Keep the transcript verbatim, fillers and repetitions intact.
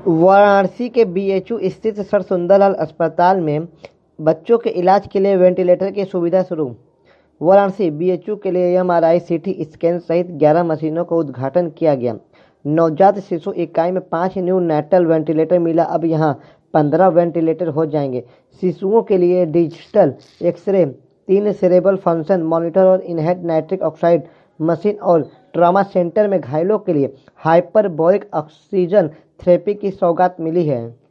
वाराणसी के बीएचयू स्थित सर सुंदरलाल अस्पताल में बच्चों के इलाज के लिए वेंटिलेटर की सुविधा शुरू। वाराणसी बीएचयू के लिए एमआरआई, सीटी स्कैन सहित ग्यारह मशीनों का उद्घाटन किया गया। नवजात शिशु इकाई में पाँच न्यू नेटल वेंटिलेटर मिला, अब यहां पंद्रह वेंटिलेटर हो जाएंगे। शिशुओं के लिए डिजिटल एक्सरे, तीन सेरेब्रल फंक्शन मॉनिटर और इनहेड नाइट्रिक ऑक्साइड मशीन और ट्रॉमा सेंटर में घायलों के लिए हाइपरबोरिक ऑक्सीजन थेरेपी की सौगात मिली है।